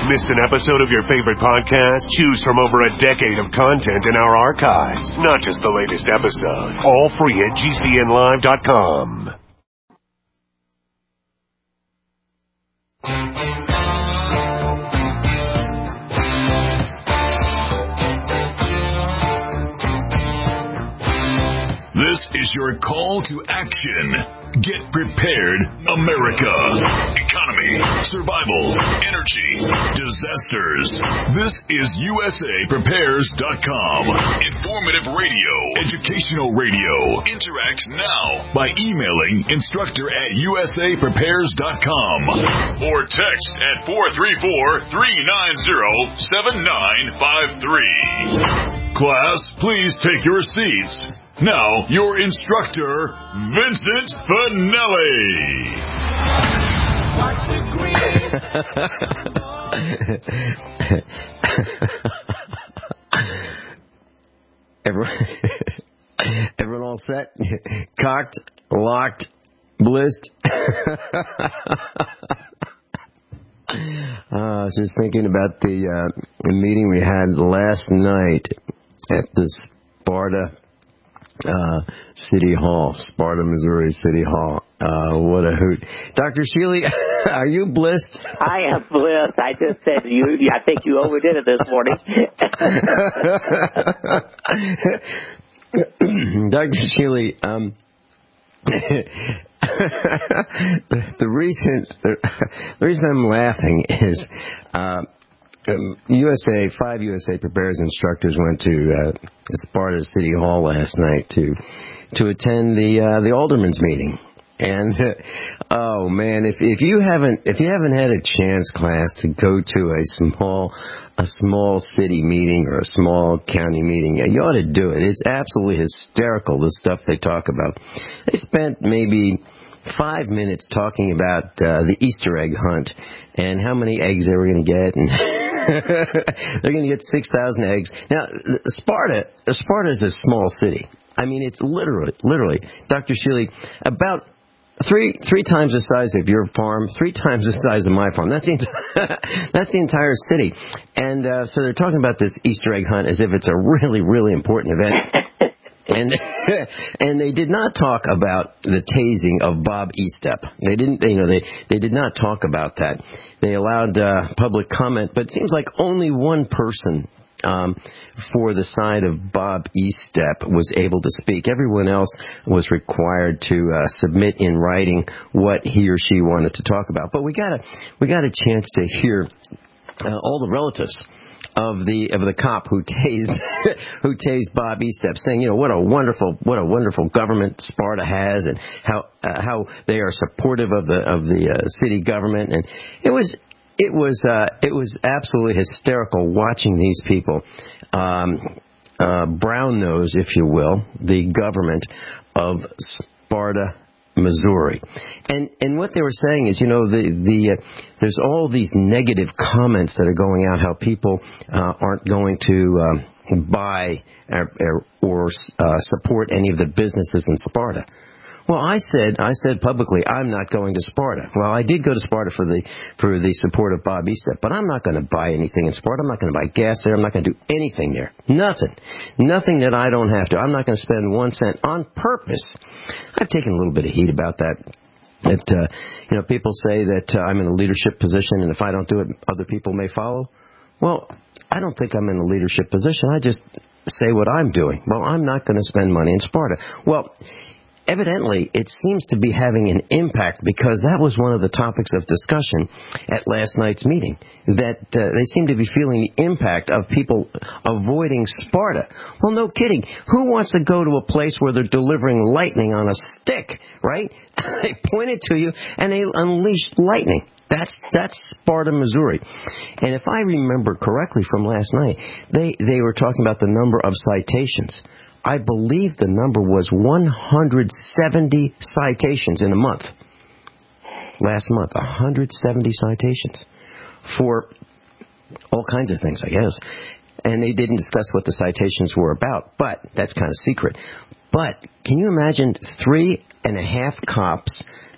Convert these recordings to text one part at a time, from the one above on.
Missed an episode of your favorite podcast? Choose from over a decade of content in our archives, not just the latest episode. All free at GCNlive.com. This is your call to action. Get prepared, America. Economy, survival, energy, disasters. This is USAPrepares.com. Informative radio, educational radio. Interact now by emailing instructor@USAPrepares.com or text at 434-390-7953. Class, please take your seats. Now, your instructor, Vincent Finelli. Everyone all set? Cocked, locked, blissed. I was just thinking about the meeting we had last night at the Sparta City Hall, Sparta, Missouri City Hall. What a hoot. Dr. Sheely, are you blissed? I am blissed. I just said I think you overdid it this morning. Dr. Sheely, the reason I'm laughing is five USA Prepares instructors went to Sparta City Hall last night to attend the aldermen's meeting. And oh man, if you haven't had a chance, class, to go to a small city meeting or a small county meeting, you ought to do it. It's absolutely hysterical, the stuff they talk about. They spent maybe 5 minutes talking about the Easter egg hunt and how many eggs they were going to get, and they're going to get 6,000 eggs. Now, Sparta is a small city. I mean, it's literally, Dr. Sheely, about three times the size of your farm, 3 times the size of my farm. That's the entire city. And so they're talking about this Easter egg hunt as if it's a really, really important event. And they did not talk about the tasing of Bob Eastep. They didn't, they did not talk about that. They allowed public comment, but it seems like only one person for the side of Bob Eastep was able to speak. Everyone else was required to submit in writing what he or she wanted to talk about. But we got a chance to hear all the relatives of the cop who tased Bob Eastep, saying, what a wonderful government Sparta has, and how they are supportive of the city government. And it was absolutely hysterical watching these people brown nose, if you will, the government of Sparta, Missouri. And what they were saying is, there's all these negative comments that are going out, how people aren't going to buy or support any of the businesses in Sparta. Well, I said publicly, I'm not going to Sparta. Well, I did go to Sparta for the support of Bob Eastep, but I'm not going to buy anything in Sparta. I'm not going to buy gas there. I'm not going to do anything there. Nothing that I don't have to. I'm not going to spend 1 cent on purpose. I've taken a little bit of heat about that. People say that I'm in a leadership position, and if I don't do it, other people may follow. Well, I don't think I'm in a leadership position. I just say what I'm doing. Well, I'm not going to spend money in Sparta. Well, evidently, it seems to be having an impact, because that was one of the topics of discussion at last night's meeting, that they seem to be feeling the impact of people avoiding Sparta. Well, no kidding. Who wants to go to a place where they're delivering lightning on a stick, right? They point it to you, and they unleashed lightning. That's Sparta, Missouri. And if I remember correctly from last night, they were talking about the number of citations. I believe the number was 170 citations in a month. Last month, 170 citations for all kinds of things, I guess. And they didn't discuss what the citations were about, but that's kind of secret. But can you imagine 3.5 cops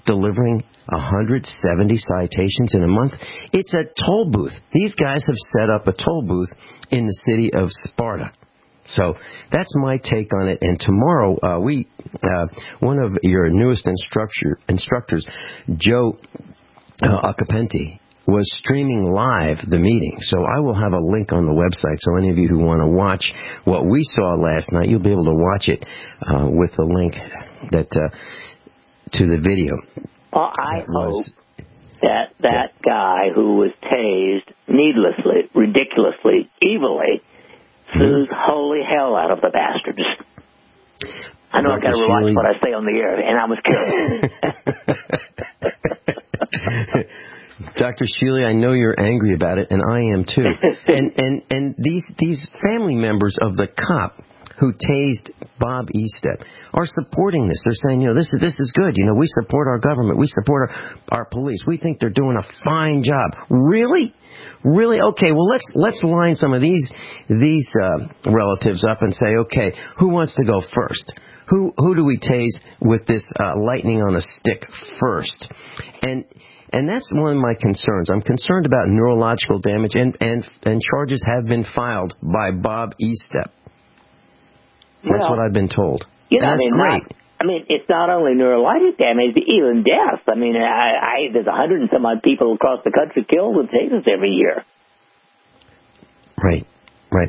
delivering 170 citations in a month? It's a toll booth. These guys have set up a toll booth in the city of Sparta. So that's my take on it. And tomorrow, one of your newest instructors, Joe Acapenti, was streaming live the meeting. So I will have a link on the website. So any of you who want to watch what we saw last night, you'll be able to watch it with the link that to the video. Well, I hope that guy who was tased needlessly, ridiculously, evilly, sues holy hell out of the bastards. I know I've got to watch what I say on the air, and I was careful. Dr. Shealy, I know you're angry about it, and I am too. And these family members of the cop who tased Bob Estep are supporting this. They're saying, this is good. We support our government. We support our police. We think they're doing a fine job. Really? Really? Okay, well, let's line some of these relatives up and say, okay, who wants to go first? Who do we tase with this lightning on a stick first? And that's one of my concerns. I'm concerned about neurological damage, and charges have been filed by Bob Estep. That's what I've been told. That's great. It's not only neurologic damage, but even death. There's 100 and some odd people across the country killed with tasers every year. Right.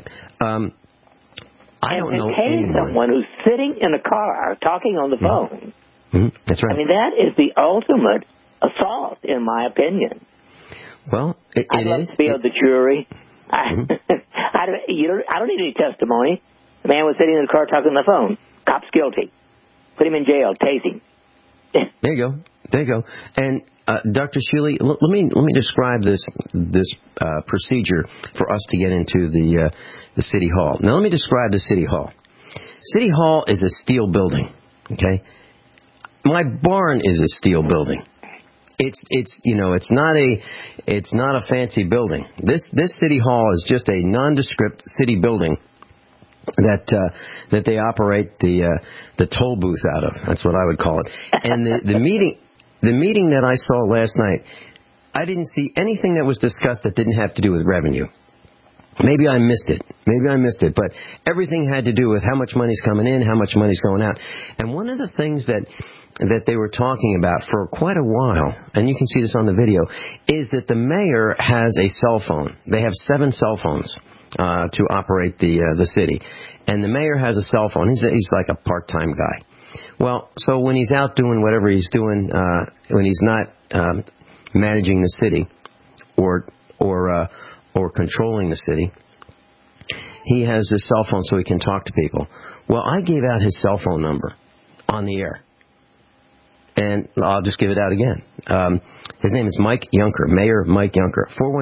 I don't know anyone. Someone who's sitting in a car talking on the phone. Mm-hmm. That's right. That is the ultimate assault, in my opinion. Well, it is. To be on the jury. I don't need any testimony. The man was sitting in the car talking on the phone. Cop's guilty. Put him in jail. Tase him. There you go. And Dr. Shealy, let me describe this procedure for us to get into the City Hall. Now, let me describe the City Hall. City Hall is a steel building. Okay, my barn is a steel building. It's not a fancy building. This City Hall is just a nondescript city building that they operate the toll booth out of. That's what I would call it. And the meeting that I saw last night, I didn't see anything that was discussed that didn't have to do with revenue. Maybe I missed it, but everything had to do with how much money's coming in, how much money's going out. And one of the things that they were talking about for quite a while, and you can see this on the video, is that the mayor has a cell phone. They have 7 cell phones to operate the city. And the mayor has a cell phone. He's like a part-time guy. Well, so when he's out doing whatever he's doing, when he's not managing the city or controlling the city, he has his cell phone so he can talk to people. Well, I gave out his cell phone number on the air. And I'll just give it out again. His name is Mike Junker, Mayor Mike Junker,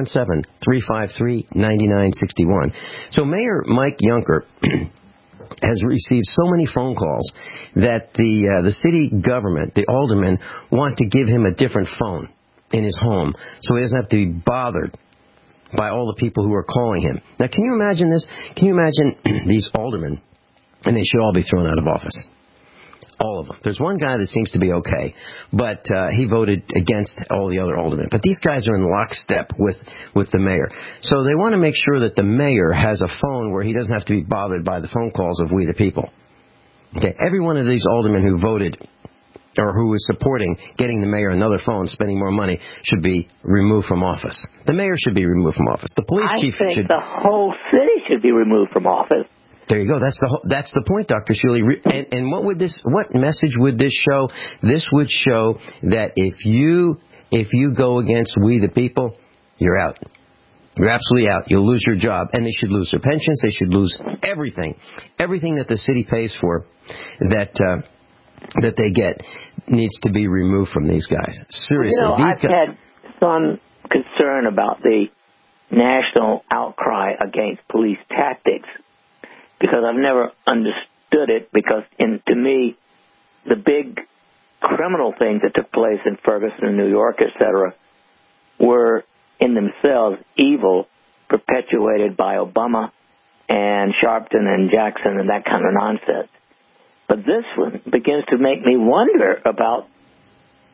417-353-9961. So Mayor Mike Junker has received so many phone calls that the city government, the aldermen, want to give him a different phone in his home so he doesn't have to be bothered by all the people who are calling him. Now, can you imagine this? Can you imagine these aldermen, and they should all be thrown out of office? All of them. There's one guy that seems to be okay, but he voted against all the other aldermen. But these guys are in lockstep with the mayor. So they want to make sure that the mayor has a phone where he doesn't have to be bothered by the phone calls of we the people. Okay, every one of these aldermen who voted or who is supporting getting the mayor another phone, spending more money, should be removed from office. The mayor should be removed from office. The police chief should... I think the whole city should be removed from office. There you go. That's the point, Dr. Shealy. And what message would this show? This would show that if you go against we the people, you're out. You're absolutely out. You'll lose your job, and they should lose their pensions. They should lose everything that the city pays for, that they get needs to be removed from these guys. Seriously, I've had some concern about the national outcry against police tactics, because I've never understood it, because to me, the big criminal things that took place in Ferguson and New York, etc., were in themselves evil, perpetuated by Obama and Sharpton and Jackson and that kind of nonsense. But this one begins to make me wonder about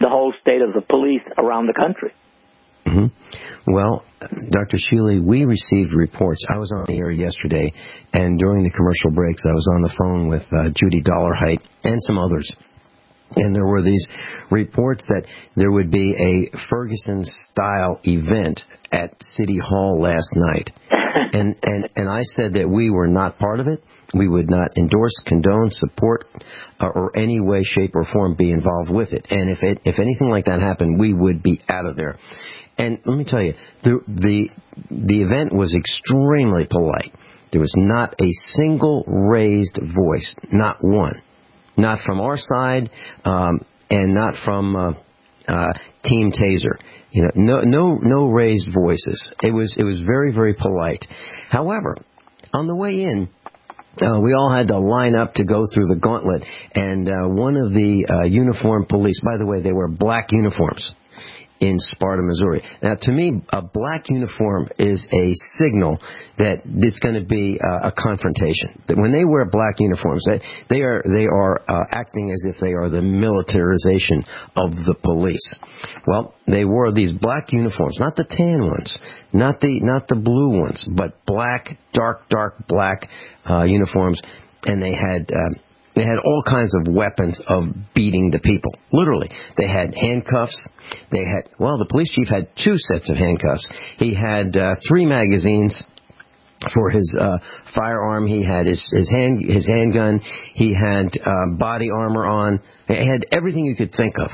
the whole state of the police around the country. Mm-hmm. Well, Dr. Shealy, we received reports. I was on the air yesterday, and during the commercial breaks, I was on the phone with Judy Dollarhite and some others. And there were these reports that there would be a Ferguson-style event at City Hall last night. And I said that we were not part of it. We would not endorse, condone, support, or any way, shape, or form be involved with it. And if anything like that happened, we would be out of there. And let me tell you, the event was extremely polite. There was not a single raised voice, not one. Not from our side, and not from Team Taser. You know, no raised voices. It was very, very polite. However, on the way in, we all had to line up to go through the gauntlet, and one of the uniformed police, by the way, they were black uniforms in Sparta, Missouri. Now, to me, a black uniform is a signal that it's going to be a confrontation. That when they wear black uniforms, they are acting as if they are the militarization of the police. Well, they wore these black uniforms, not the tan ones, not the blue ones, but black, dark black uniforms, and they had all kinds of weapons of beating the people. Literally. They had handcuffs. The police chief had 2 sets of handcuffs. He had 3 magazines for his firearm. He had his handgun. He had body armor on. He had everything you could think of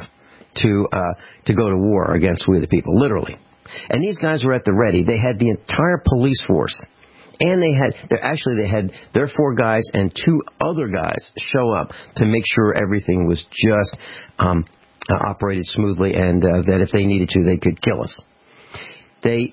to go to war against we the people, literally. And these guys were at the ready. They had the entire police force. And they had their 4 guys and 2 other guys show up to make sure everything was just operated smoothly, and that if they needed to, they could kill us. They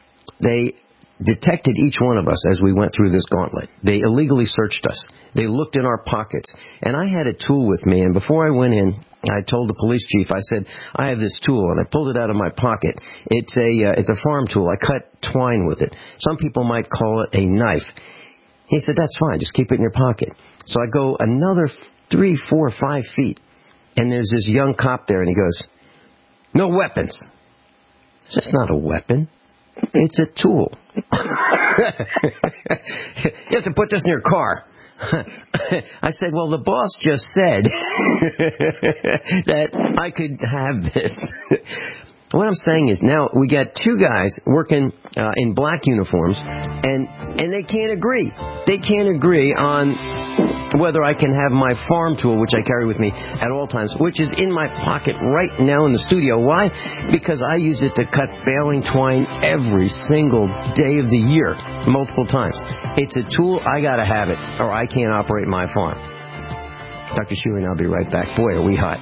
detected each one of us as we went through this gauntlet. They illegally searched us. They looked in our pockets. And I had a tool with me, and before I went in, I told the police chief, I said, I have this tool, and I pulled it out of my pocket. It's a farm tool. I cut twine with it. Some people might call it a knife. He said, that's fine. Just keep it in your pocket. So I go another 3, 4, 5 feet, and there's this young cop there, and he goes, no weapons. That's not a weapon. It's a tool. You have to put this in your car. I said, well, the boss just said that I could have this. What I'm saying is now we got 2 guys working in black uniforms, and they can't agree. They can't agree on whether I can have my farm tool, which I carry with me at all times, which is in my pocket right now in the studio. Why? Because I use it to cut baling twine every single day of the year, multiple times. It's a tool. I got to have it, or I can't operate my farm. Dr. Shealy and I'll be right back. Boy, are we hot.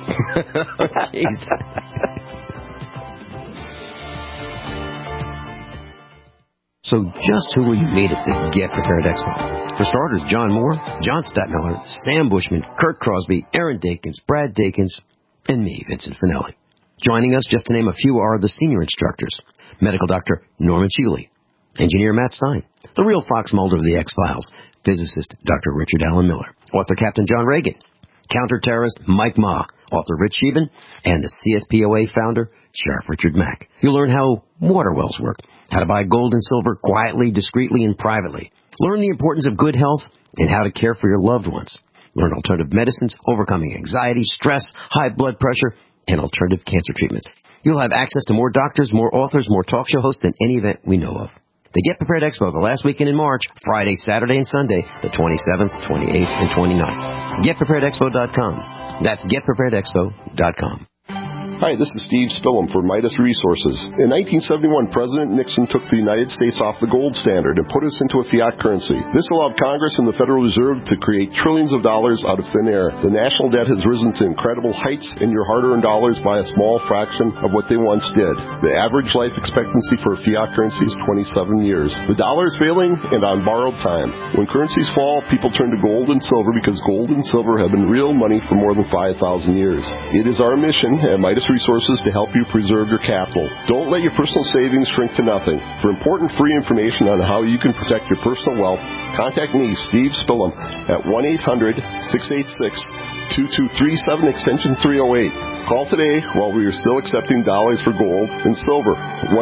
So just who will you meet at the Get Prepared Expo? For starters, John Moore, John Stadtmiller, Sam Bushman, Kurt Crosby, Aaron Dakins, Brad Dakins, and me, Vincent Finelli. Joining us, just to name a few, are the senior instructors: Medical Dr. Norman Shealy, Engineer Matt Stein, the real Fox Mulder of the X-Files, Physicist Dr. Richard Allen Miller, Author Captain John Reagan, Counter-Terrorist Mike Ma, Author Rich Sheben, and the CSPOA founder, Sheriff Richard Mack. You'll learn how water wells work, how to buy gold and silver quietly, discreetly, and privately. Learn the importance of good health and how to care for your loved ones. Learn alternative medicines, overcoming anxiety, stress, high blood pressure, and alternative cancer treatments. You'll have access to more doctors, more authors, more talk show hosts than any event we know of. The Get Prepared Expo, the last weekend in March, Friday, Saturday, and Sunday, the 27th, 28th, and 29th. GetPreparedExpo.com. That's GetPreparedExpo.com. Hi, this is Steve Spillum for Midas Resources. In 1971, President Nixon took the United States off the gold standard and put us into a fiat currency. This allowed Congress and the Federal Reserve to create trillions of dollars out of thin air. The national debt has risen to incredible heights, and your hard-earned dollars buy a small fraction of what they once did. The average life expectancy for a fiat currency is 27 years. The dollar is failing and on borrowed time. When currencies fall, people turn to gold and silver because gold and silver have been real money for more than 5,000 years. It is our mission at Midas Resources to help you preserve your capital. Don't let your personal savings shrink to nothing. For important free information on how you can protect your personal wealth, contact me, Steve Spillum, at 1-800-686-2237, extension 308. Call today while we are still accepting dollars for gold and silver.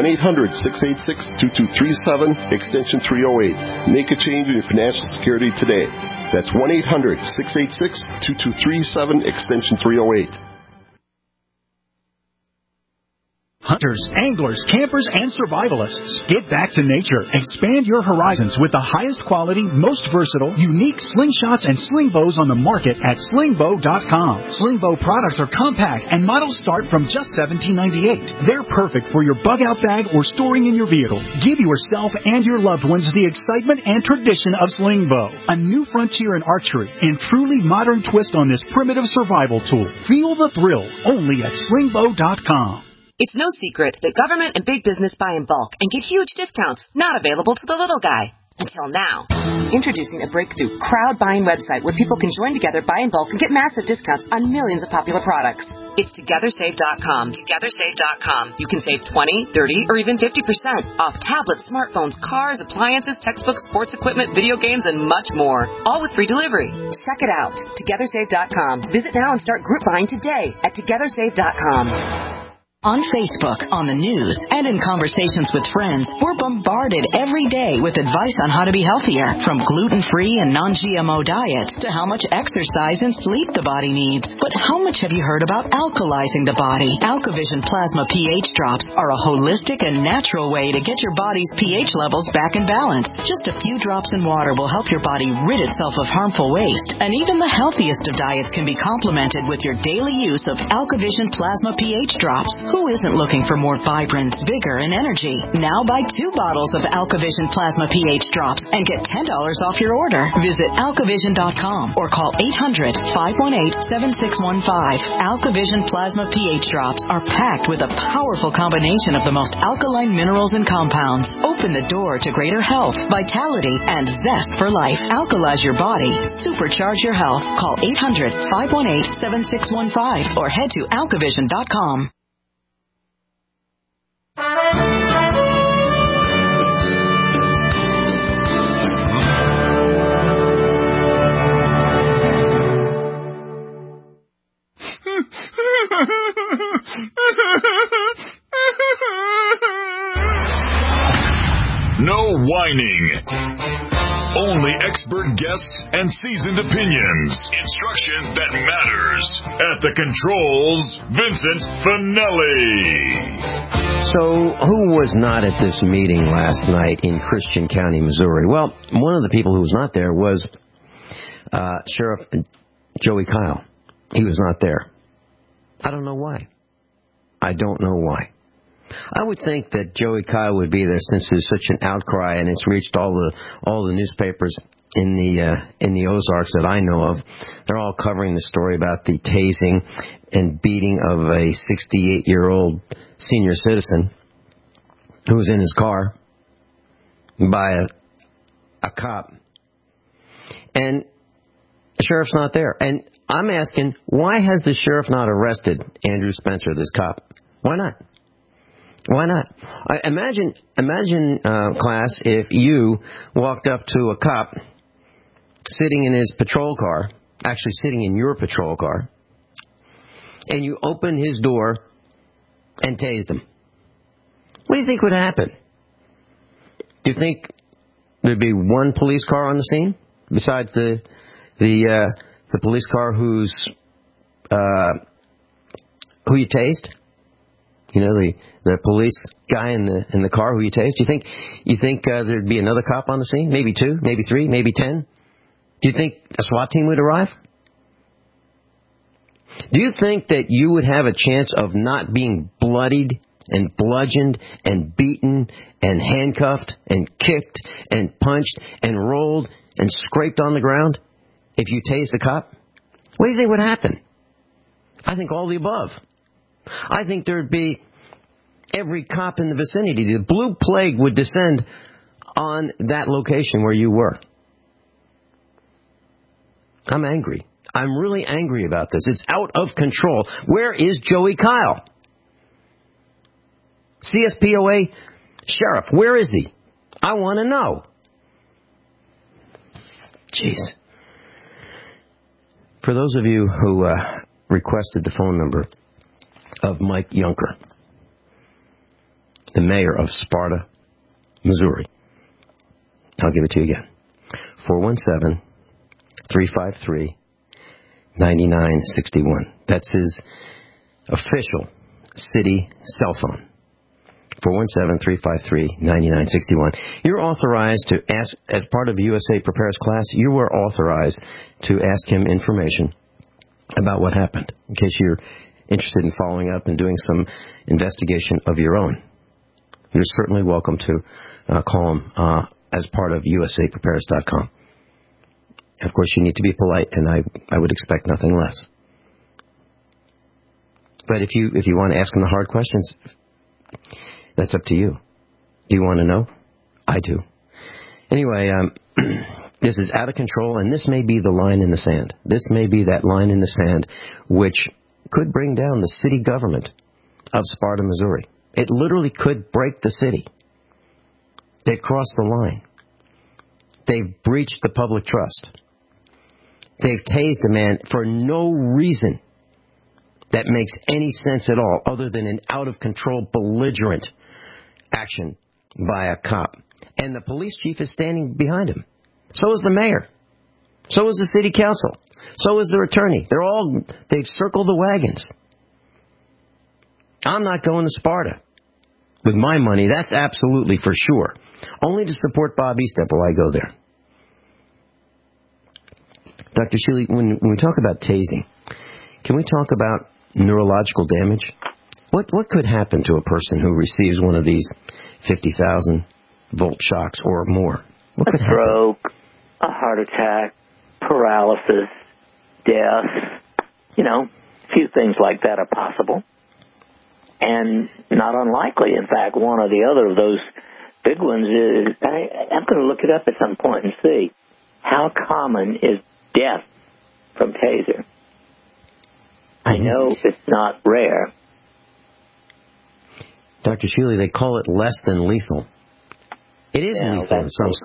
1-800-686-2237, extension 308. Make a change in your financial security today. That's 1-800-686-2237, extension 308. Hunters, anglers, campers, and survivalists. Get back to nature. Expand your horizons with the highest quality, most versatile, unique slingshots and sling bows on the market at slingbow.com. Sling bow products are compact and models start from just $17.98. They're perfect for your bug-out bag or storing in your vehicle. Give yourself and your loved ones the excitement and tradition of sling bow. A new frontier in archery and truly modern twist on this primitive survival tool. Feel the thrill only at slingbow.com. It's no secret that government and big business buy in bulk and get huge discounts not available to the little guy. Until now. Introducing a breakthrough crowd buying website where people can join together, buy in bulk, and get massive discounts on millions of popular products. It's TogetherSave.com. TogetherSave.com. You can save 20, 30, or even 50% off tablets, smartphones, cars, appliances, textbooks, sports equipment, video games, and much more. All with free delivery. Check it out. TogetherSave.com. Visit now and start group buying today at TogetherSave.com. On Facebook, on the news, and in conversations with friends, we're bombarded every day with advice on how to be healthier, from gluten-free and non-GMO diets to how much exercise and sleep the body needs. But how much have you heard about alkalizing the body? AlkaVision Plasma pH drops are a holistic and natural way to get your body's pH levels back in balance. Just a few drops in water will help your body rid itself of harmful waste, and even the healthiest of diets can be complemented with your daily use of AlkaVision Plasma pH drops. Who isn't looking for more vibrant, vigor, and energy? Now buy 2 bottles of AlkaVision Plasma pH drops and get $10 off your order. Visit alkavision.com or call 800-518-7615. AlkaVision Plasma pH drops are packed with a powerful combination of the most alkaline minerals and compounds. Open the door to greater health, vitality, and zest for life. Alkalize your body. Supercharge your health. Call 800-518-7615 or head to alkavision.com. No whining. Only expert guests and seasoned opinions. Instruction that matters. At the controls, Vincent Finelli. So, who was not at this meeting last night in Christian County, Missouri? Well, one of the people who was not there was Sheriff Joey Kyle. He was not there. I don't know why. I don't know why. I would think that Joey Kyle would be there since there's such an outcry and it's reached all the newspapers in the Ozarks that I know of. They're all covering the story about the tasing and beating of a 68-year-old senior citizen who was in his car by a cop. And the sheriff's not there. And I'm asking, why has the sheriff not arrested Andrew Spencer, this cop? Why not? Why not? Imagine, class, if you walked up to a cop sitting in his patrol car, actually sitting in your patrol car, and you opened his door and tased him. What do you think would happen? Do you think there'd be one police car on the scene besides the police car who you tased? You know, the police guy in the car who you tased. You think there'd be another cop on the scene? Maybe 2, maybe 3, maybe 10? Do you think a SWAT team would arrive? Do you think that you would have a chance of not being bloodied and bludgeoned and beaten and handcuffed and kicked and punched and rolled and scraped on the ground if you tased a cop? What do you think would happen? I think all the above. I think there'd be every cop in the vicinity. The blue plague would descend on that location where you were. I'm angry. I'm really angry about this. It's out of control. Where is Joey Kyle? CSPOA sheriff, where is he? I want to know. Jeez. For those of you who requested the phone number, of Mike Juncker, the mayor of Sparta, Missouri. I'll give it to you again. 417-353-9961. That's his official city cell phone. 417-353-9961. You're authorized to ask, as part of USA Prepares class, you are authorized to ask him information about what happened, in case you're interested in following up and doing some investigation of your own. You're certainly welcome to call him as part of USAPrepares.com. Of course, you need to be polite, and I would expect nothing less. But if you want to ask him the hard questions, that's up to you. Do you want to know? I do. Anyway, this is out of control, and this may be the line in the sand. This may be that line in the sand which could bring down the city government of Sparta, Missouri. It literally could break the city. They've crossed the line. They've breached the public trust. They've tased a man for no reason that makes any sense at all other than an out-of-control, belligerent action by a cop. And the police chief is standing behind him. So is the mayor. So is the city council. So is their attorney. They've circled the wagons. I'm not going to Sparta with my money. That's absolutely for sure. Only to support Bob Estep will I go there. Dr. Shealy, when we talk about tasing, can we talk about neurological damage? What could happen to a person who receives one of these 50,000 volt shocks or more? What could happen? A stroke, a heart attack, paralysis, death. A few things like that are possible. And not unlikely, in fact, one or the other of those big ones is, I'm going to look it up at some point and see, how common is death from taser? I know it's not rare. Dr. Shealy, they call it less than lethal. It is lethal in some.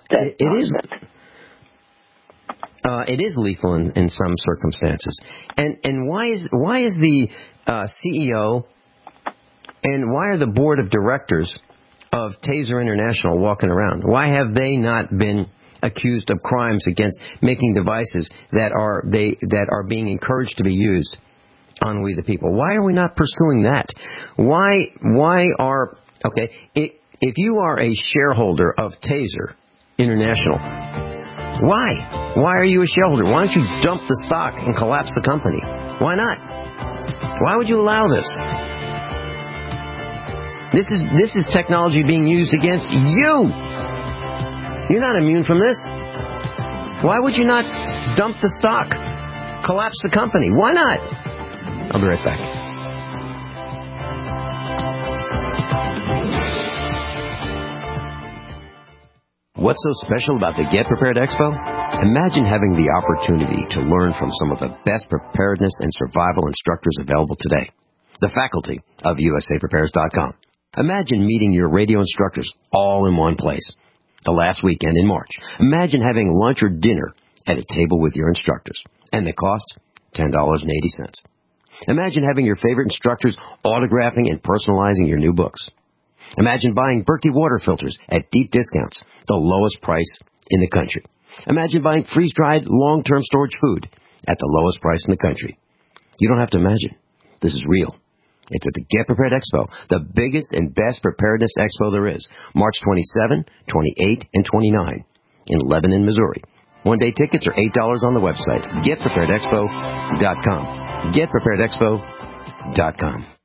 It is lethal in some circumstances. And why is the CEO and why are the board of directors of Taser International walking around? Why have they not been accused of crimes against making devices that are being encouraged to be used on we the people? Why are we not pursuing that? If you are a shareholder of Taser International, why are you a shareholder? Why don't you dump the stock and collapse the company? Why not? Why would you allow this? This is technology being used against you. You're not immune from this. Why would you not dump the stock, collapse the company? Why not? I'll be right back. What's so special about the Get Prepared Expo? Imagine having the opportunity to learn from some of the best preparedness and survival instructors available today. The faculty of USAPrepares.com. Imagine meeting your radio instructors all in one place. The last weekend in March. Imagine having lunch or dinner at a table with your instructors. And the cost? $10.80. Imagine having your favorite instructors autographing and personalizing your new books. Imagine buying Berkey water filters at deep discounts, the lowest price in the country. Imagine buying freeze-dried, long-term storage food at the lowest price in the country. You don't have to imagine. This is real. It's at the Get Prepared Expo, the biggest and best preparedness expo there is. March 27, 28, and 29 in Lebanon, Missouri. One-day tickets are $8 on the website, GetPreparedExpo.com. GetPreparedExpo.com.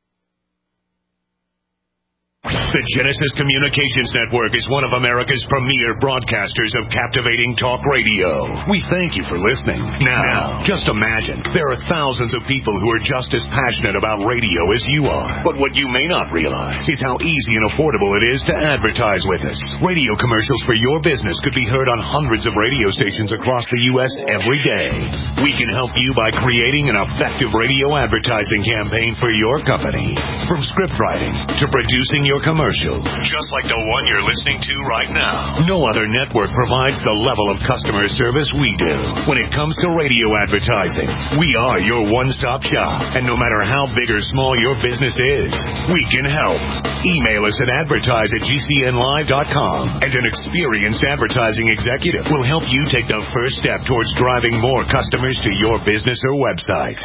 The Genesis Communications Network is one of America's premier broadcasters of captivating talk radio. We thank you for listening. Now, just imagine, there are thousands of people who are just as passionate about radio as you are. But what you may not realize is how easy and affordable it is to advertise with us. Radio commercials for your business could be heard on hundreds of radio stations across the U.S. every day. We can help you by creating an effective radio advertising campaign for your company. From script writing to producing your commercial, commercial, just like the one you're listening to right now. No other network provides the level of customer service we do. When it comes to radio advertising, we are your one-stop shop. And no matter how big or small your business is, we can help. Email us at advertise@gcnlive.com, and an experienced advertising executive will help you take the first step towards driving more customers to your business or website.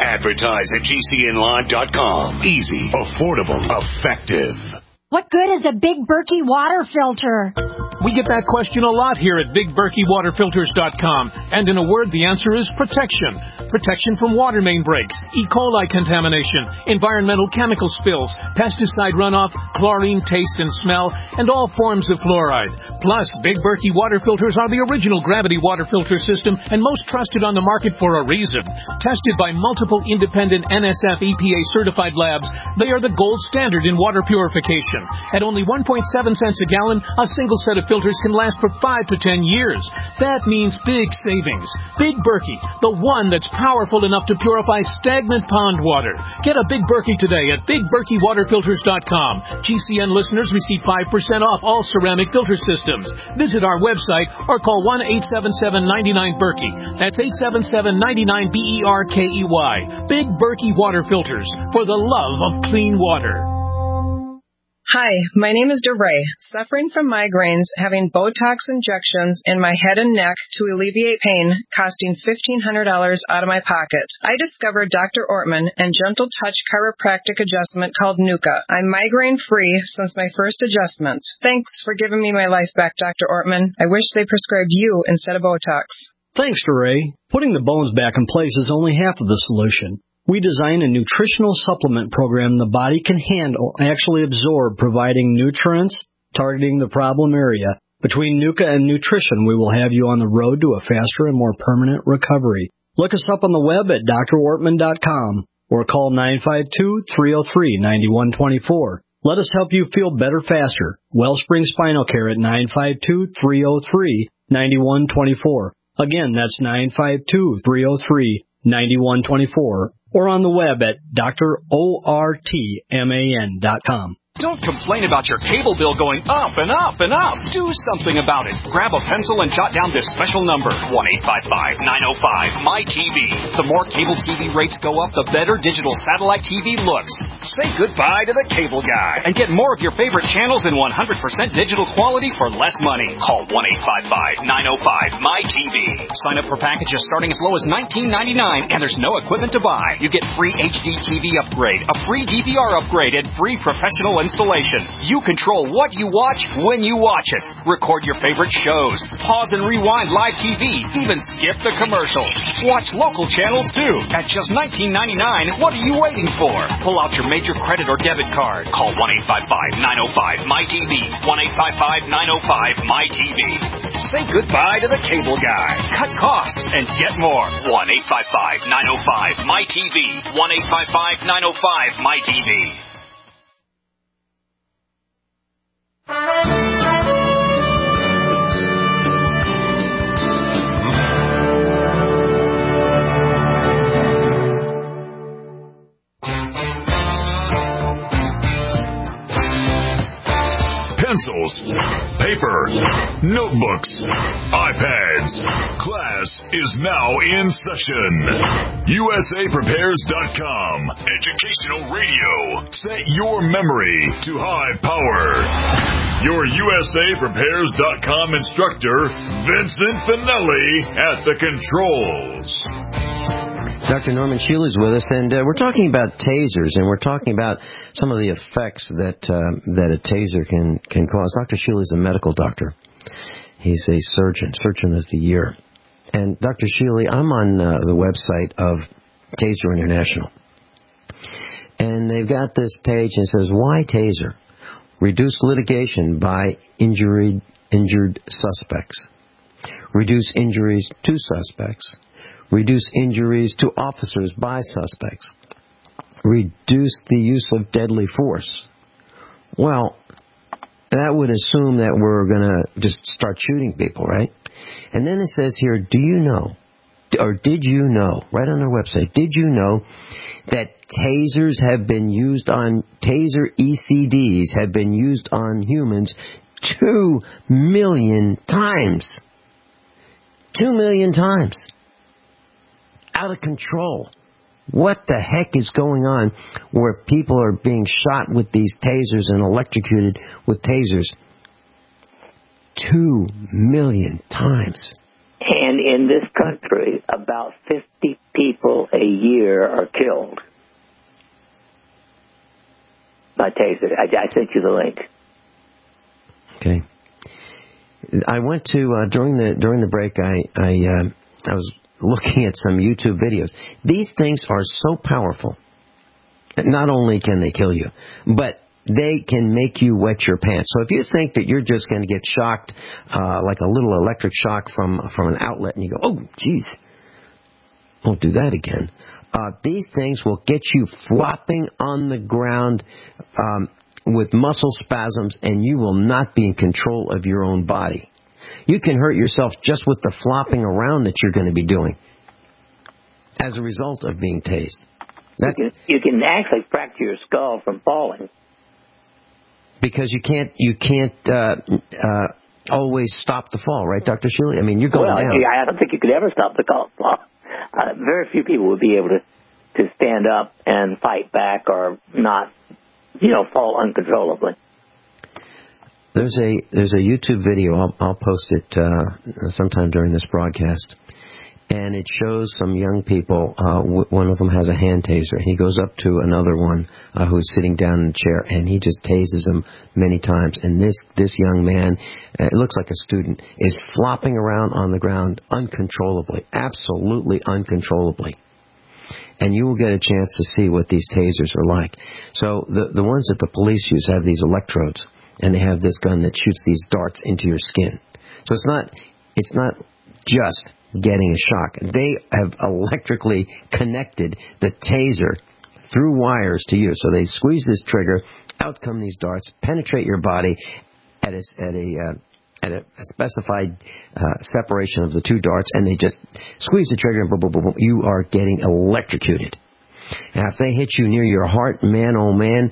Advertise@gcnlive.com. Easy, affordable, effective. What good is a Big Berkey water filter? We get that question a lot here at BigBerkeyWaterFilters.com. And in a word, the answer is protection. Protection from water main breaks, E. coli contamination, environmental chemical spills, pesticide runoff, chlorine taste and smell, and all forms of fluoride. Plus, Big Berkey water filters are the original gravity water filter system and most trusted on the market for a reason. Tested by multiple independent NSF EPA certified labs, they are the gold standard in water purification. At only 1.7 cents a gallon, a single set of filters can last for 5 to 10 years. That means big savings. Big Berkey, the one that's powerful enough to purify stagnant pond water. Get a Big Berkey today at BigBerkeyWaterFilters.com. GCN listeners receive 5% off all ceramic filter systems. Visit our website or call 1-877-99-BERKEY. That's 877-99-BERKEY. Big Berkey Water Filters, for the love of clean water. Hi, my name is DeRay, suffering from migraines, having Botox injections in my head and neck to alleviate pain, costing $1,500 out of my pocket. I discovered Dr. Ortman and Gentle Touch chiropractic adjustment called NUCA. I'm migraine-free since my first adjustment. Thanks for giving me my life back, Dr. Ortman. I wish they prescribed you instead of Botox. Thanks, DeRay. Putting the bones back in place is only half of the solution. We designed a nutritional supplement program the body can handle, actually absorb, providing nutrients, targeting the problem area. Between NUCA and nutrition, we will have you on the road to a faster and more permanent recovery. Look us up on the web at drortman.com or call 952-303-9124. Let us help you feel better faster. Wellspring Spinal Care at 952-303-9124. Again, that's 952-303-9124. Or on the web at drortman.com. Don't complain about your cable bill going up and up and up. Do something about it. Grab a pencil and jot down this special number, 1-855-905-MyTV. The more cable TV rates go up, the better digital satellite TV looks. Say goodbye to the cable guy and get more of your favorite channels in 100% digital quality for less money. Call 1-855-905-MyTV. Sign up for packages starting as low as $19.99, and there's no equipment to buy. You get free HD TV upgrade, a free DVR upgrade, and free professional installation. You control what you watch when you watch it. Record your favorite shows. Pause and rewind live TV. Even skip the commercials. Watch local channels too. At just $19.99, what are you waiting for? Pull out your major credit or debit card. Call 1-855-905-MyTV. 1-855-905-MyTV. Say goodbye to the cable guy. Cut costs and get more. 1-855-905-MyTV. 1-855-905-MyTV. Pencils, paper, notebooks, iPads. Class is now in session. USAPrepares.com. Educational radio. Set your memory to high power. Your USAPrepares.com instructor, Vincent Finelli, at the controls. Dr. Norman Shealy is with us, and we're talking about tasers, and we're talking about some of the effects that a taser can cause. Dr. Shealy is a medical doctor. He's a surgeon of the year. And Dr. Shealy, I'm on the website of Taser International, and they've got this page and it says, "Why Taser? Reduce litigation by injured suspects. Reduce injuries to suspects. Reduce injuries to officers by suspects. Reduce the use of deadly force." Well, that would assume that we're going to just start shooting people, right? And then it says here, do you know or did you know, right on their website, did you know that tasers have been used on, taser ECDs have been used on humans 2 million times? 2 million times. Out of control. What the heck is going on where people are being shot with these tasers and electrocuted with tasers 2 million times? And in this country, about 50 people a year are killed by taser. I sent you the link. Okay. I went to during the break. I was looking at some YouTube videos. These things are so powerful. Not only can they kill you, but they can make you wet your pants. So if you think that you're just going to get shocked like a little electric shock from an outlet, and you go, oh, geez, won't do that again. These things will get you flopping on the ground with muscle spasms, and you will not be in control of your own body. You can hurt yourself just with the flopping around that you're going to be doing as a result of being tased. You can actually fracture your skull from falling. Because you can't always stop the fall, right, Dr. Shealy? I mean, you're going down. I don't think you could ever stop the fall. Very few people would be able to stand up and fight back or not, fall uncontrollably. There's a YouTube video. I'll post it sometime during this broadcast, and it shows some young people. One of them has a hand taser. He goes up to another one who's sitting down in a chair, and he just tases him many times. And this young man, it looks like a student, is flopping around on the ground uncontrollably, absolutely uncontrollably. And you will get a chance to see what these tasers are like. So the ones that the police use have these electrodes, and they have this gun that shoots these darts into your skin. So it's not just getting a shock. They have electrically connected the taser through wires to you. So they squeeze this trigger, out come these darts, penetrate your body at a specified separation of the two darts, and they just squeeze the trigger, and boom, boom, boom, boom. You are getting electrocuted. Now, if they hit you near your heart, man, oh man,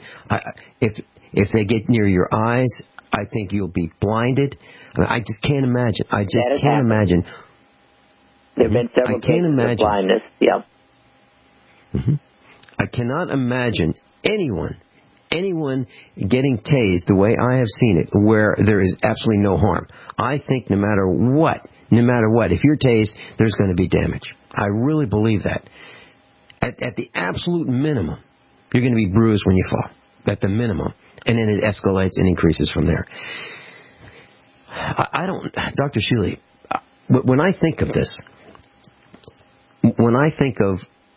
if they get near your eyes, I think you'll be blinded. I just can't imagine. I just can't imagine. There have been several cases of blindness. Yep. Mm-hmm. I cannot imagine anyone getting tased the way I have seen it, where there is absolutely no harm. I think no matter what, if you're tased, there's going to be damage. I really believe that. At the absolute minimum, you're going to be bruised when you fall. At the minimum. And then it escalates and increases from there. I don't, Dr. Shealy, when I think of this, when I think of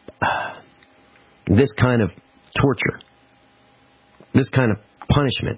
this kind of torture, this kind of punishment,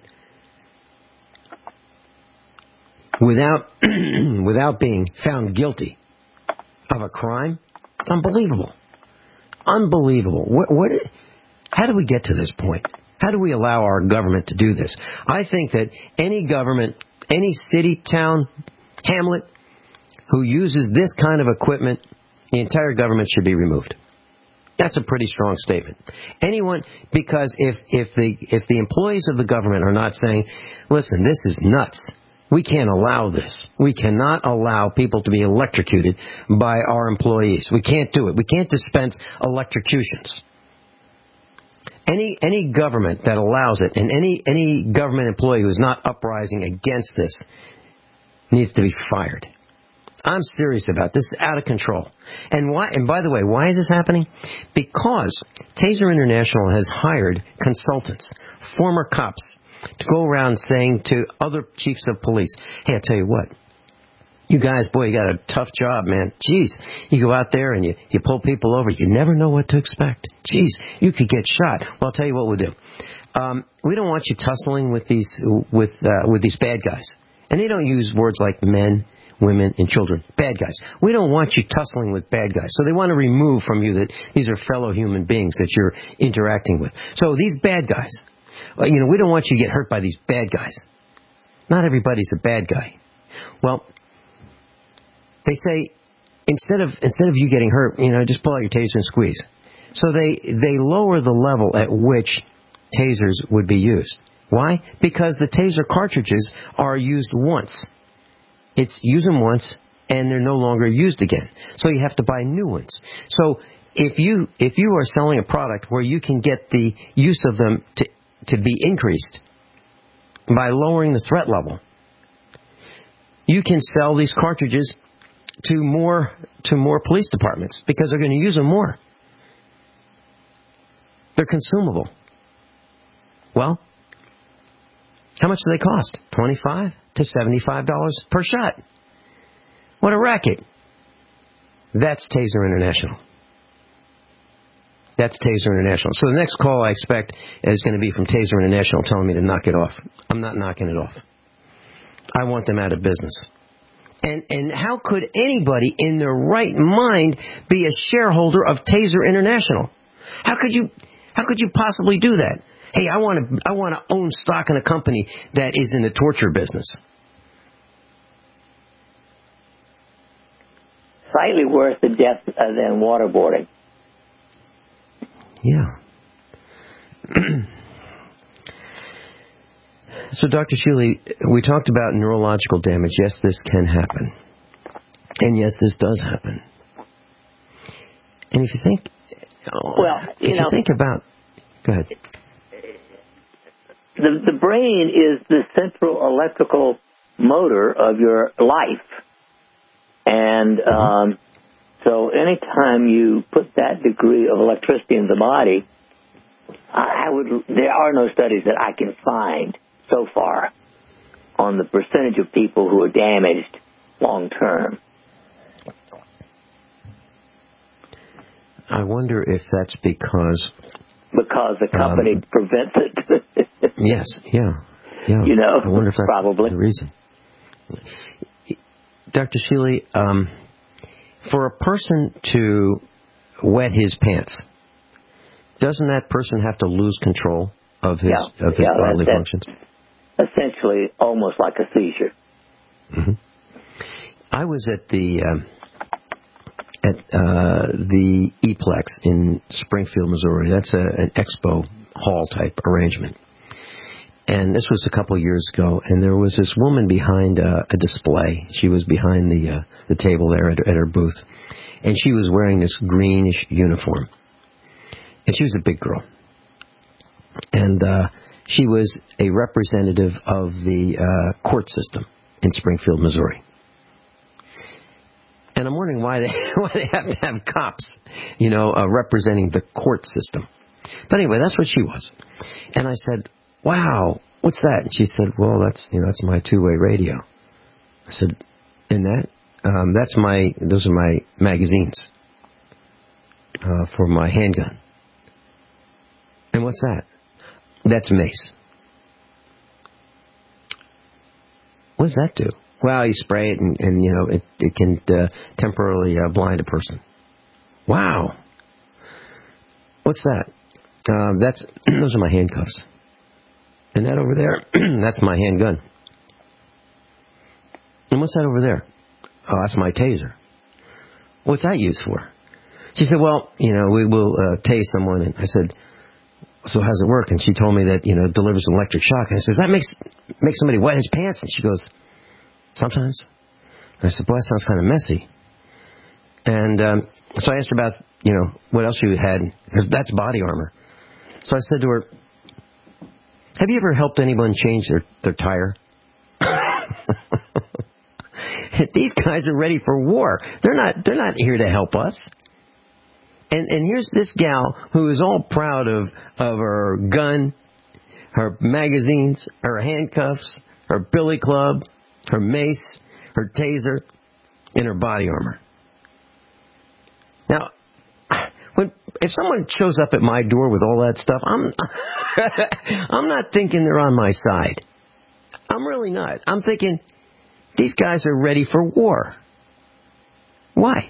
without being found guilty of a crime, it's unbelievable. Unbelievable. How do we get to this point? How do we allow our government to do this? I think that any government, any city, town, hamlet who uses this kind of equipment, the entire government should be removed. That's a pretty strong statement. Anyone, because if the employees of the government are not saying, listen, this is nuts. We can't allow this. We cannot allow people to be electrocuted by our employees. We can't do it. We can't dispense electrocutions. Any government that allows it, and any government employee who is not uprising against this needs to be fired. I'm serious about this. It's out of control. And why? And by the way, why is this happening? Because Taser International has hired consultants, former cops, to go around saying to other chiefs of police, hey, I tell you what, you guys, boy, you got a tough job, man. Jeez, you go out there and you pull people over. You never know what to expect. Jeez, you could get shot. Well, I'll tell you what we'll do. We don't want you tussling with these bad guys. And they don't use words like men, women, and children. Bad guys. We don't want you tussling with bad guys. So they want to remove from you that these are fellow human beings that you're interacting with. So these bad guys, we don't want you to get hurt by these bad guys. Not everybody's a bad guy. Well, they say instead of you getting hurt, just pull out your taser and squeeze. So they lower the level at which tasers would be used. Why? Because the taser cartridges are used once. It's use them once, and they're no longer used again. So you have to buy new ones. So if you are selling a product where you can get the use of them to be increased by lowering the threat level, you can sell these cartridges to more police departments because they're going to use them more. They're consumable. Well, how much do they cost? $25 to $75 per shot. What a racket. That's Taser International. That's Taser International. So the next call I expect is going to be from Taser International telling me to knock it off. I'm not knocking it off. I want them out of business. And how could anybody in their right mind be a shareholder of Taser International? How could you possibly do that? Hey, I want to own stock in a company that is in the torture business. Slightly worse than death than waterboarding. Yeah. So, Dr. Shealy, we talked about neurological damage. Yes, this can happen. And yes, this does happen. And if you think... you think about... Go ahead. The brain is the central electrical motor of your life. And so anytime you put that degree of electricity in the body, there are no studies that I can find so far on the percentage of people who are damaged long term. I wonder if that's because the company prevents it. Yes, yeah. I wonder if that's probably the reason. Dr. Shealy, for a person to wet his pants, doesn't that person have to lose control of his bodily functions? Essentially, almost like a seizure. Mm-hmm. I was at the Eplex in Springfield, Missouri. That's an expo hall type arrangement. And this was a couple of years ago, and there was this woman behind a display. She was behind the table there at her booth, and she was wearing this greenish uniform. And she was a big girl. And she was a representative of the court system in Springfield, Missouri. And I'm wondering why they have to have cops, representing the court system. But anyway, that's what she was. And I said, "Wow, what's that?" And she said, "Well, that's my two-way radio." I said, "And that? Those are my magazines for my handgun." "And what's that?" "That's mace." "What does that do?" "Well, you spray it, and it can temporarily blind a person." "Wow. What's that?" Those are my handcuffs." "And that over there, that's my handgun." "And what's that over there?" "Oh, that's my taser." "What's that used for?" She said, "Well, we will tase someone." And I said, "So how's it work?" And she told me that, it delivers an electric shock. And I said, "Does that make somebody wet his pants?" And she goes, "Sometimes." And I said, "Boy, that sounds kind of messy." And so I asked her about, what else she had. That's body armor. So I said to her, "Have you ever helped anyone change their tire?" These guys are ready for war. They're not here to help us. And here's this gal who is all proud of her gun, her magazines, her handcuffs, her billy club, her mace, her taser, and her body armor. Now, if someone shows up at my door with all that stuff, I'm not thinking they're on my side. I'm really not. I'm thinking, these guys are ready for war. Why?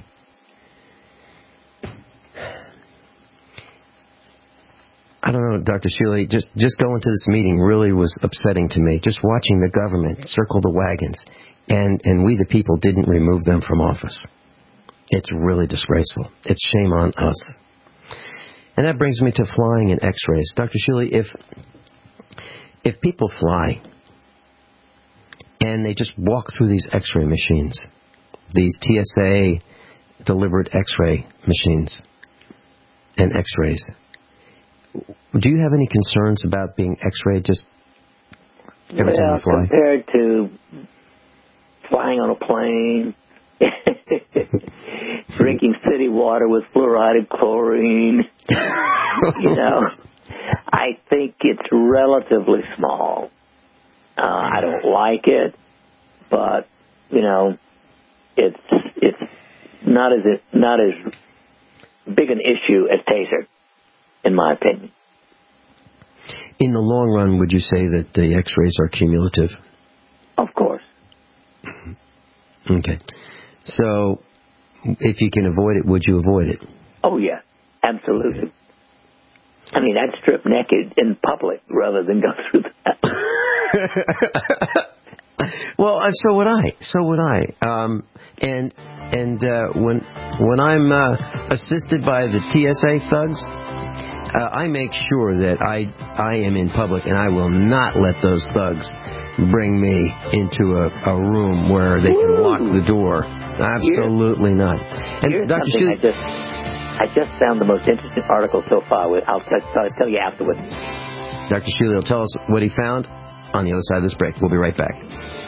I don't know, Dr. Shealy, just going to this meeting really was upsetting to me. Just watching the government circle the wagons, and we the people didn't remove them from office. It's really disgraceful. It's shame on us. And that brings me to flying and X-rays. Dr. Shealy, if people fly and they just walk through these X-ray machines, these TSA-delivered X-ray machines and X-rays, do you have any concerns about being X-rayed just every time you fly? Compared to flying on a plane, drinking city water with fluoride chlorine, I think it's relatively small. I don't like it, but it's not as big an issue as taser, in my opinion. In the long run, would you say that the X-rays are cumulative? Of course. Okay. So, if you can avoid it, would you avoid it? Oh, yeah. Absolutely. I mean, I'd strip naked in public rather than go through that. Well, so would I. When I'm assisted by the TSA thugs, I make sure that I am in public, and I will not let those thugs bring me into a room where they can lock the door. Absolutely not. And Here's Dr. something Shealy, I just found the most interesting article so far. I'll tell you afterwards. Dr. Shealy will tell us what he found on the other side of this break. We'll be right back.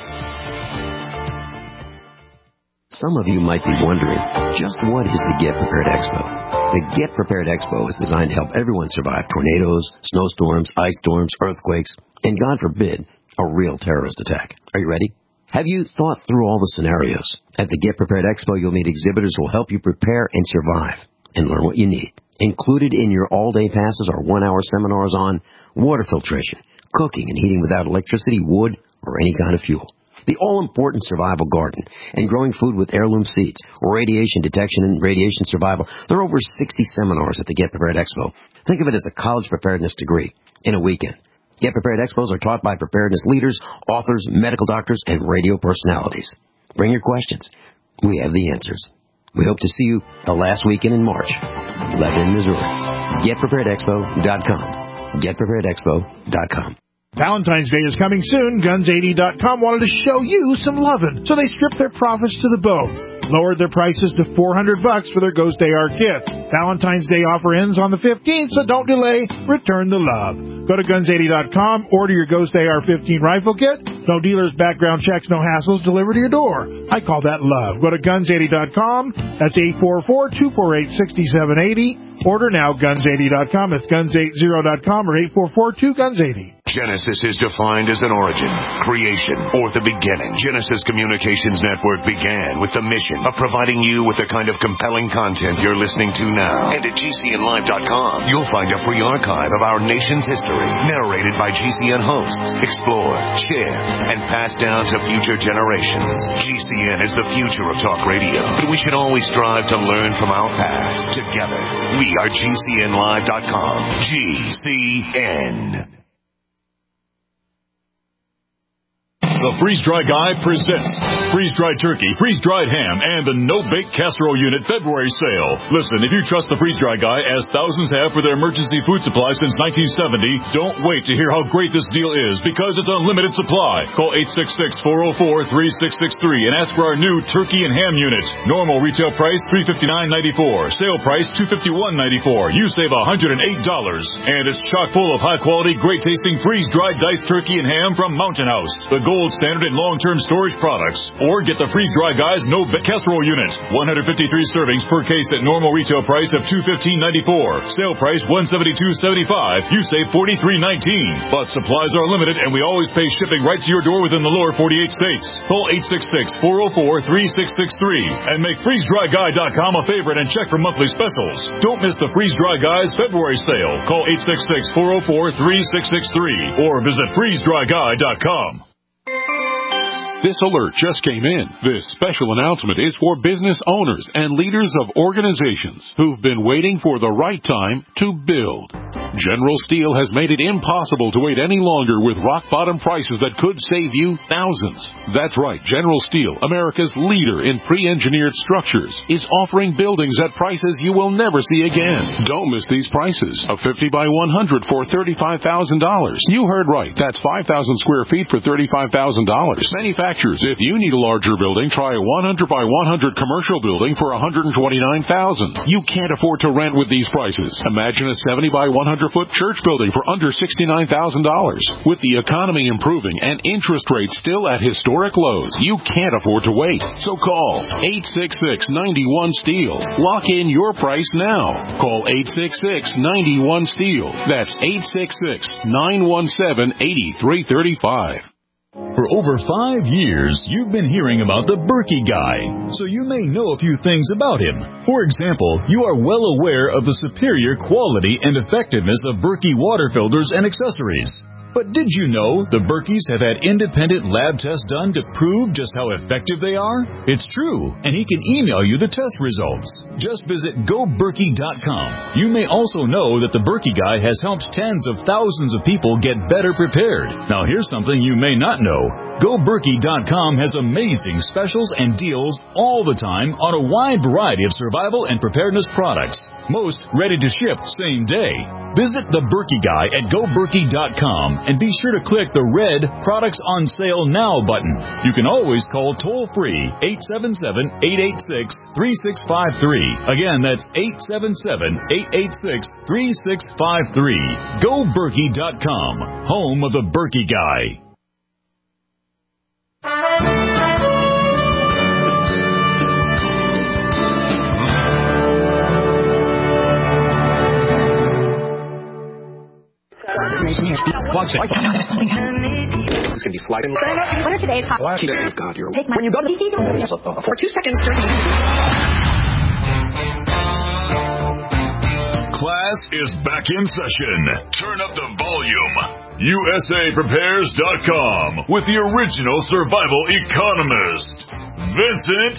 Some of you might be wondering, just what is the Get Prepared Expo? The Get Prepared Expo is designed to help everyone survive tornadoes, snowstorms, ice storms, earthquakes, and God forbid, a real terrorist attack. Are you ready? Have you thought through all the scenarios? At the Get Prepared Expo, you'll meet exhibitors who will help you prepare and survive and learn what you need. Included in your all-day passes are 1-hour seminars on water filtration, cooking and heating without electricity, wood, or any kind of fuel. The all-important survival garden and growing food with heirloom seeds, radiation detection and radiation survival. There are over 60 seminars at the Get Prepared Expo. Think of it as a college preparedness degree in a weekend. Get Prepared Expos are taught by preparedness leaders, authors, medical doctors, and radio personalities. Bring your questions. We have the answers. We hope to see you the last weekend in March. Lebanon, Missouri. GetPreparedExpo.com. GetPreparedExpo.com. Valentine's Day is coming soon. Guns80.com wanted to show you some lovin', so they stripped their profits to the bone. Lowered their prices to $400 for their Ghost AR kits. Valentine's Day offer ends on the 15th, so don't delay. Return the love. Go to Guns80.com, order your Ghost AR-15 rifle kit. No dealers, background checks, no hassles, delivered to your door. I call that love. Go to Guns80.com. That's 844-248-6780. Order now, Guns80.com. It's Guns80.com or 844-2GUNS80. Genesis is defined as an origin, creation, or the beginning. Genesis Communications Network began with the mission of providing you with the kind of compelling content you're listening to now. And at GCNlive.com, you'll find a free archive of our nation's history, narrated by GCN hosts, explored, shared, and passed down to future generations. GCN is the future of talk radio, but we should always strive to learn from our past. Together, we are GCNlive.com. GCN. The Freeze-Dry Guy presents freeze-dried turkey, freeze-dried ham, and the no-bake casserole unit February sale. Listen, if you trust the Freeze-Dry Guy, as thousands have for their emergency food supply since 1970, don't wait to hear how great this deal is, because it's unlimited supply. Call 866-404-3663 and ask for our new turkey and ham unit. Normal retail price $359.94. Sale price $251.94. You save $108. And it's chock full of high-quality, great-tasting freeze-dried diced turkey and ham from Mountain House, the gold standard in long-term storage products. Or get the Freeze-Dry Guy's no-bake casserole unit. 153 servings per case at normal retail price of $215.94. Sale price $172.75. You save $43.19. But supplies are limited, and we always pay shipping right to your door within the lower 48 states. Call 866-404-3663 and make FreezeDryGuy.com a favorite and check for monthly specials. Don't miss the Freeze-Dry Guy's February sale. Call 866-404-3663 or visit FreezeDryGuy.com. This alert just came in. This special announcement is for business owners and leaders of organizations who've been waiting for the right time to build. General Steel has made it impossible to wait any longer with rock-bottom prices that could save you thousands. That's right. General Steel, America's leader in pre-engineered structures, is offering buildings at prices you will never see again. Don't miss these prices. A 50 by 100 for $35,000. You heard right. That's 5,000 square feet for $35,000. Manufacturers, if you need a larger building, try a 100 by 100 commercial building for $129,000. You can't afford to rent with these prices. Imagine a 70 by 100-foot church building for under $69,000. With the economy improving and interest rates still at historic lows, you can't afford to wait. So call 866-91-STEEL. Lock in your price now. Call 866-91-STEEL. That's 866-917-8335. For over 5 years, you've been hearing about the Berkey Guy, so you may know a few things about him. For example, you are well aware of the superior quality and effectiveness of Berkey water filters and accessories. But did you know the Berkeys have had independent lab tests done to prove just how effective they are? It's true, and he can email you the test results. Just visit GoBerkey.com. You may also know that the Berkey Guy has helped tens of thousands of people get better prepared. Now here's something you may not know. GoBerkey.com has amazing specials and deals all the time on a wide variety of survival and preparedness products. Most ready to ship same day. Visit the Berkey Guy at GoBerkey.com and be sure to click the red Products on Sale Now button. You can always call toll-free 877-886-3653. Again, that's 877-886-3653. GoBerkey.com, home of the Berkey Guy. It's going to be sliding. What are today's hot? Oh, God, you're... Take my... When you go to the... For 2 seconds, Class is back in session. Turn up the volume. USAPrepares.com with the original survival economist, Vincent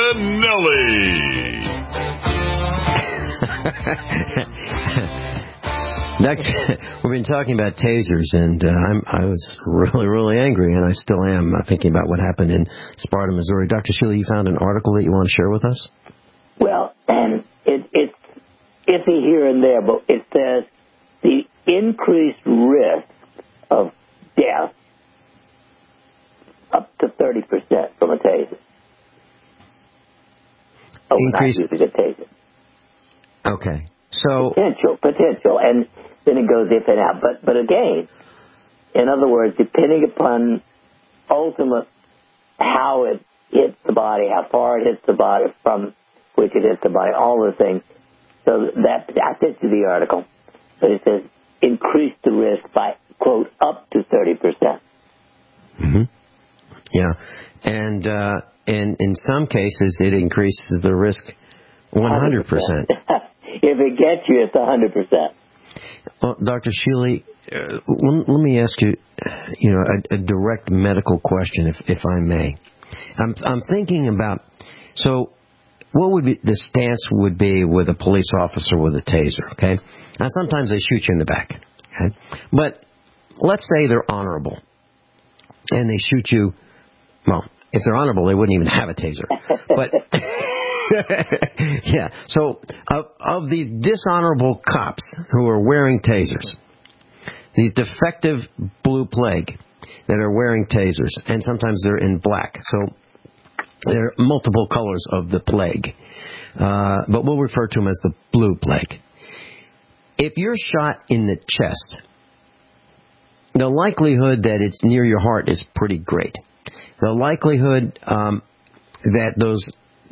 Finelli. We've been talking about tasers, and I was really angry, and I still am thinking about what happened in Sparta, Missouri. Dr. Sheila, you found an article that you want to share with us? Well, and it's iffy here and there, but it says the increased risk of death up to 30% from a taser. Oh, increased... not using a taser. Okay. So potential, and then it goes if and out. But again, in other words, depending upon ultimate how it hits the body, how far it hits the body, from which it hits the body, all the things. So that I sent you the article, but it says increase the risk by quote up to 30%. Mm-hmm. Yeah, and in some cases it increases the risk 100%. If it gets you, it's 100%. Well, Dr. Sheely, let me ask you, a direct medical question, if I may. I'm thinking about, so what would be the stance would be with a police officer with a taser? Okay, now sometimes they shoot you in the back, okay, but let's say they're honorable and they shoot you. Well, if they're honorable, they wouldn't even have a taser, but. Yeah, so of these dishonorable cops who are wearing tasers, these defective blue plague that are wearing tasers, and sometimes they're in black, so there are multiple colors of the plague, but we'll refer to them as the blue plague. If you're shot in the chest, the likelihood that it's near your heart is pretty great. The likelihood that those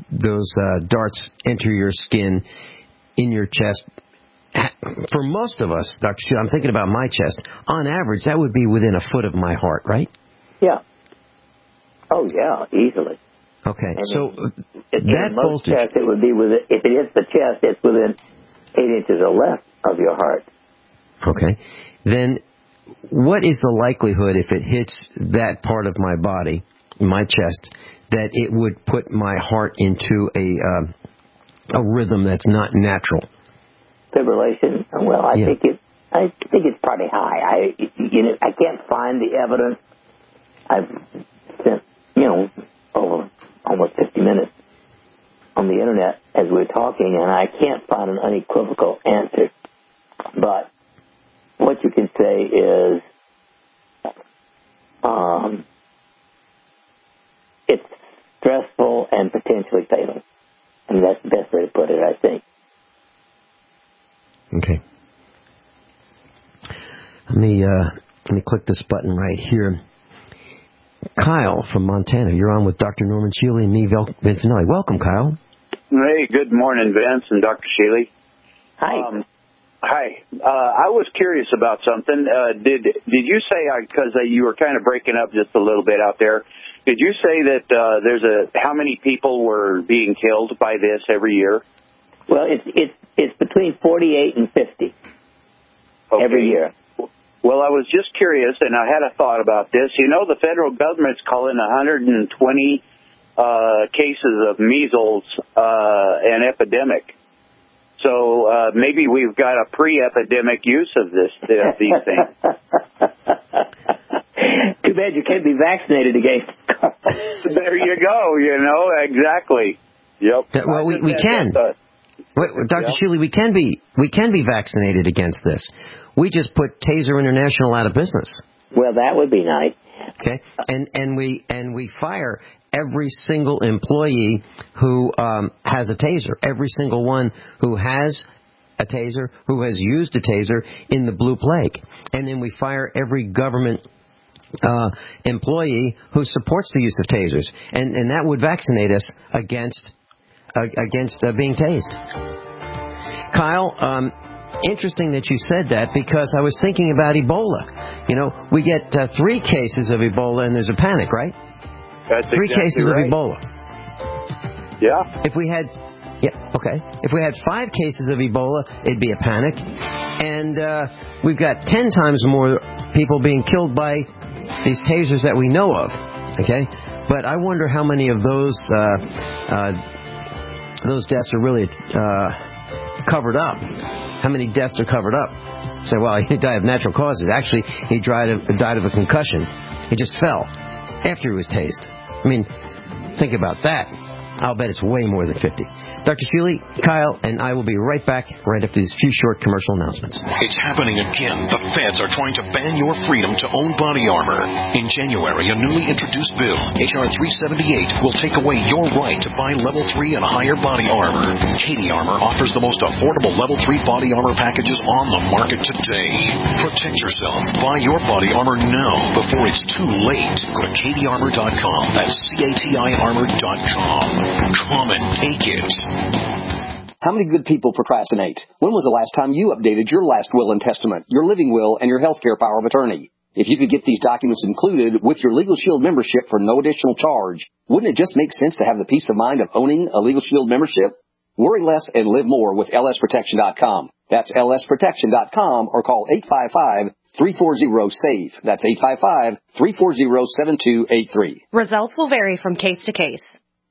darts enter your skin in your chest, for most of us, Dr. Sheila, I'm thinking about my chest, on average, that would be within a foot of my heart, right? Yeah. Oh, yeah, easily. Okay, and so that voltage... Chest, it would be within, if it hits the chest, it's within 8 inches or less of your heart. Okay. Then what is the likelihood if it hits that part of my body, my chest, that it would put my heart into a rhythm that's not natural? Fibrillation? Well, I think I think it's probably high. I can't find the evidence. I've spent, over almost 50 minutes on the Internet as we're talking, and I can't find an unequivocal answer. But what you can say is it's stressful and potentially fatal. And that's the best way to put it, I think. Okay. Let me click this button right here. Kyle from Montana, you're on with Dr. Norman Shealy and me, Vince Finelli. Welcome, Kyle. Hey, good morning, Vince and Dr. Shealy. Hi. Hi. I was curious about something. Did you say, because you were kind of breaking up just a little bit out there, did you say that how many people were being killed by this every year? Well, it's between 48 and 50 every year. Well, I was just curious, and I had a thought about this. The federal government's calling 120 cases of measles an epidemic. So maybe we've got a pre-epidemic use of these things. Too bad you can't be vaccinated against it. There you go, exactly. Yep. Well, we can. Dr. Shealy, we can be vaccinated against this. We just put Taser International out of business. Well, that would be nice. Okay, and we fire every single employee who has a Taser, every single one who has a Taser, who has used a Taser in the Blue Plague, and then we fire every government employee who supports the use of Tasers, and that would vaccinate us against being tased. Kyle, interesting that you said that, because I was thinking about Ebola. We get 3 cases of Ebola and there's a panic, right? That's 3 exactly cases right. of Ebola. Yeah. If we had 5 cases of Ebola, it'd be a panic. And we've got 10 times more people being killed by these tasers that we know of. Okay? But I wonder how many of those deaths are really covered up. How many deaths are covered up? Say, well, he died of natural causes. Actually, he died of a concussion. He just fell after he was tased. I mean, think about that. I'll bet it's way more than 50. Dr. Shealy, Kyle, and I will be right back right after these few short commercial announcements. It's happening again. The feds are trying to ban your freedom to own body armor. In January, a newly introduced bill, H.R. 378, will take away your right to buy level 3 and higher body armor. Katie Armor offers the most affordable level 3 body armor packages on the market today. Protect yourself. Buy your body armor now before it's too late. Go to KatieArmor.com. That's CATIArmor.com. Come and take it. How many good people procrastinate? When was the last time you updated your last will and testament, your living will, and your healthcare power of attorney? If you could get these documents included with your Legal Shield membership for no additional charge, wouldn't it just make sense to have the peace of mind of owning a Legal Shield membership? Worry less and live more with lsprotection.com. That's lsprotection.com, or call 855-340-SAVE. That's 855-340-7283. Results will vary from case to case.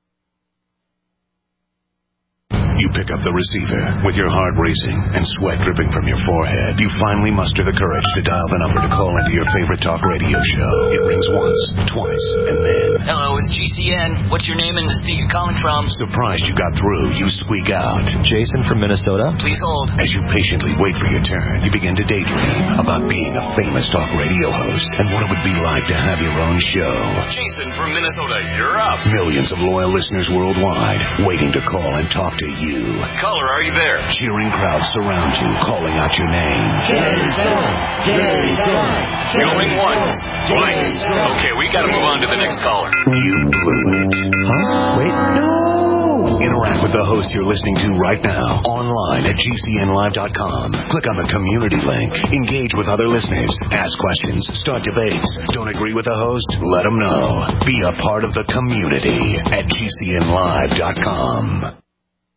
You pick up the receiver with your heart racing and sweat dripping from your forehead. You finally muster the courage to dial the number to call into your favorite talk radio show. It rings once, twice, and then... Hello, it's GCN. What's your name and the state you're calling from? Surprised you got through, you squeak out. Jason from Minnesota. Please hold. As you patiently wait for your turn, you begin to daydream about being a famous talk radio host and what it would be like to have your own show. Jason from Minnesota, you're up. Millions of loyal listeners worldwide waiting to call and talk to you. Caller, are you there? Cheering crowds surround you, calling out your name. Jason! Going once, twice. Okay, we gotta move on to the next caller. You blew it. Huh? Wait. No! Interact with the host you're listening to right now, online at GCNlive.com. Click on the community link. Engage with other listeners. Ask questions. Start debates. Don't agree with the host? Let them know. Be a part of the community at GCNlive.com.